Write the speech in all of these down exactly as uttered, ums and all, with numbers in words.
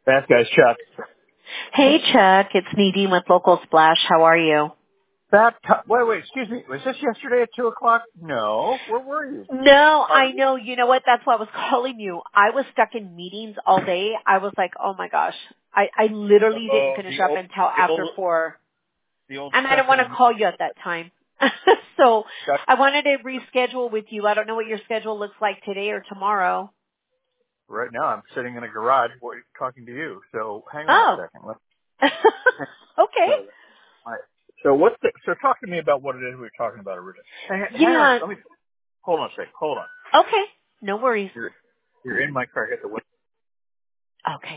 That guy's Chuck. Hey, Chuck. It's Nadine with Local Splash. How are you? That t- wait, wait, excuse me. Was this yesterday at two o'clock? No. Where were you? No, I Pardon? know. You know what? That's why I was calling you. I was stuck in meetings all day. I was like, oh my gosh. I, I literally didn't Oh, finish the up old, until the after old, four. the old And I stuck didn't want in to call you at that time. So stuck. I wanted to reschedule with you. I don't know what your schedule looks like today or tomorrow. Right now, I'm sitting in a garage wait, talking to you. So hang on a Oh. second. Let's. Okay. So, all right. So what's the? So talk to me about what it is we were talking about originally. Hang, hang on. Yeah. Let me hold on a second. Hold on. Okay. No worries. You're you're in my car. Get the window. Okay.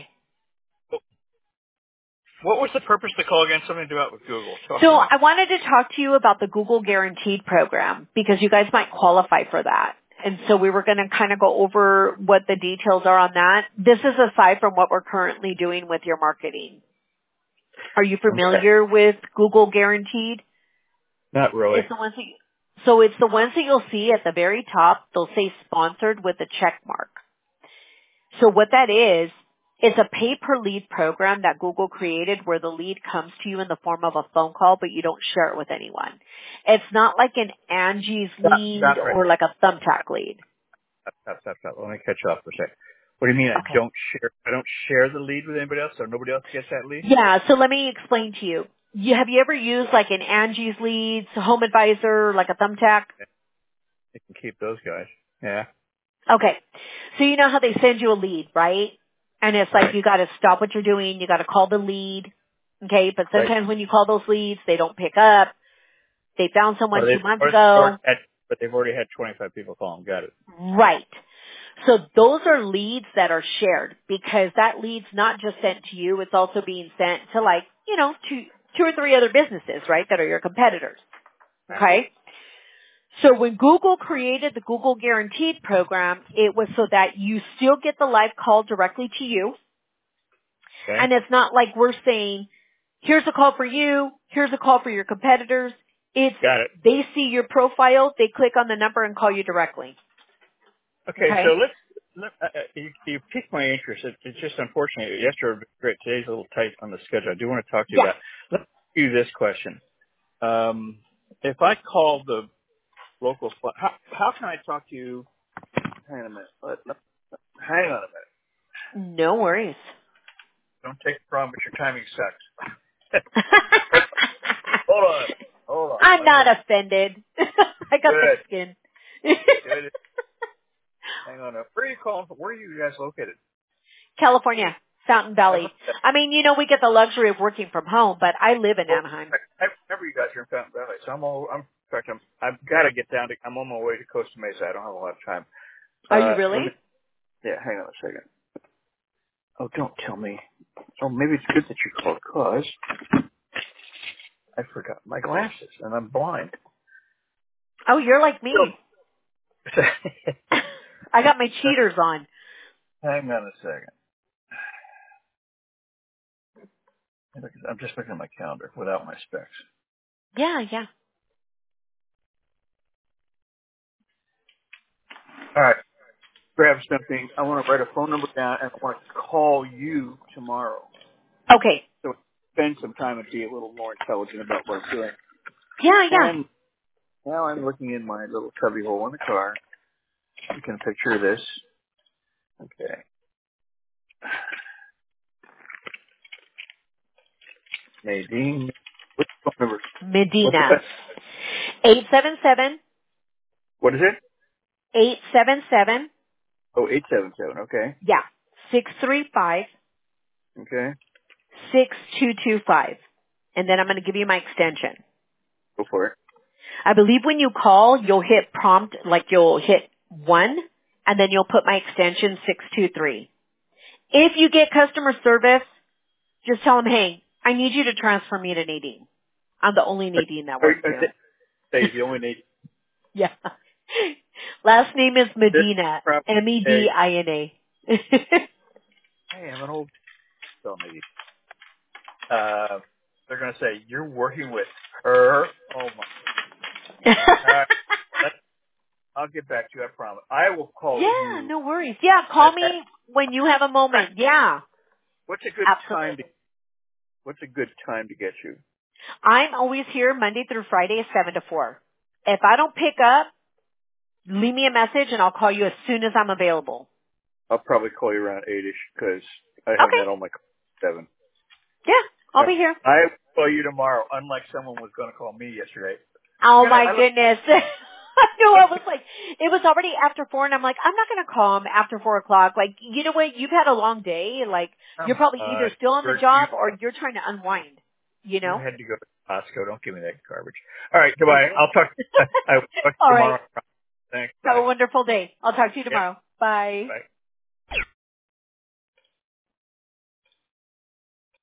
What was the purpose of the call again? Something to do out with Google. Talk So to me. I wanted to talk to you about the Google Guaranteed program because you guys might qualify for that. And so we were going to kind of go over what the details are on that. This is aside from what we're currently doing with your marketing. Are you Okay. familiar with Google Guaranteed? Not really. It's the ones that you, so it's the ones that you'll see at the very top. They'll say sponsored with a check mark. So what that is, it's a pay per lead program that Google created where the lead comes to you in the form of a phone call, but you don't share it with anyone. It's not like an Angie's Stop. lead Stop. Right. or like a Thumbtack lead. Stop, stop, stop. Let me catch you off for a sec. What do you mean I Okay. don't share, I don't share the lead with anybody else, so nobody else gets that lead? Yeah, so let me explain to you. You have you ever used like an Angie's leads, Home Advisor, like a Thumbtack? You can keep those guys. Yeah. Okay. So you know how they send you a lead, right? And it's like Right. you gotta stop what you're doing, you gotta call the lead. Okay, but Right. sometimes when you call those leads, they don't pick up. They found Or someone they, two months or they've already ago. had, but they've already had twenty-five people call them. Got it. Right. So those are leads that are shared because that lead's not just sent to you, it's also being sent to like, you know, two, two or three other businesses, right, that are your competitors. Okay? So when Google created the Google Guaranteed program, it was so that you still get the live call directly to you. Okay. And it's not like we're saying, here's a call for you, here's a call for your competitors. It's, Got it. they see your profile, they click on the number and call you directly. Okay, so Okay? let's, let, uh, uh, you, you piqued my interest. It, it's just unfortunate. Yesterday was great. Today's a little tight on the schedule. I do want to talk to you Yeah. about, let's ask you this question. Um, if I call the local, spot, how, how can I talk to you? Hang on a minute. Let, let, hang on a minute. No worries. Don't take the problem, but your timing sucks. hold on. Hold on. I'm Let me. not offended. I got the Good. skin. Good. Hang on. Where are you calling from? Where are you guys located? California, Fountain I heard Valley. that. I mean, you know, we get the luxury of working from home, but I live in Well, Anaheim. I, I remember you guys are in Fountain Valley, so I'm all. I'm. In fact, I'm. I've got to get down to. I'm on my way to Costa Mesa. I don't have a lot of time. Are you Uh, let really? me. Yeah. Hang on a second. Oh, don't tell me. Oh, maybe it's good that you called, cause I forgot my glasses and I'm blind. Oh, you're like me. So, I got my cheaters on. hang on a second. I'm just looking at my calendar without my specs. Yeah, yeah. All right. Grab something. I want to write a phone number down and I want to call you tomorrow. Okay. So spend some time and be a little more intelligent about what I'm doing. Yeah, yeah. And now I'm looking in my little cubby hole in the car. You can picture this. Okay. Nadine. What's the phone number? What's the Medina. best? eight seven seven, What is it? eight seven seven, Oh, eight seven seven. Okay. yeah, six three five, Okay. six two two five. And then I'm going to give you my extension. Go for it. I believe when you call, you'll hit prompt, like you'll hit one, and then you'll put my extension six two three. If you get customer service, just tell them, hey, I need you to transfer me to Nadine. I'm the only Nadine that Are works you going here. to say you only need Yeah. Last name is this Medina. crap? M E Hey, D I N A. hey, I'm an old so maybe. Uh, they're going to say you're working with her. Oh my. All right. Let, I'll get back to you. I promise. I will call Yeah, you. no worries. Yeah, At, call at, me when you have a moment. Yeah. What's a good Absolutely. time to What's a good time to get you? I'm always here Monday through Friday, seven to four. If I don't pick up, leave me a message and I'll call you as soon as I'm available. I'll probably call you around eight-ish because I haven't Okay. had all my calls at seven. Yeah, I'll Uh, be here. I will call you tomorrow, unlike someone was going to call me yesterday. Oh Yeah, my I look, goodness. I knew I was like, it was already after four and I'm like, I'm not going to call him after four o'clock. Like, you know what? You've had a long day. Like, you're um, probably uh, either still on the you're, you, job or you're trying to unwind, you you know? had to go to Costco. Don't give me that garbage. All right, I goodbye. did. I'll talk, I will talk to you All right. tomorrow. Thanks. Have Bye. a wonderful day. I'll talk to you Yeah, tomorrow. Bye. bye.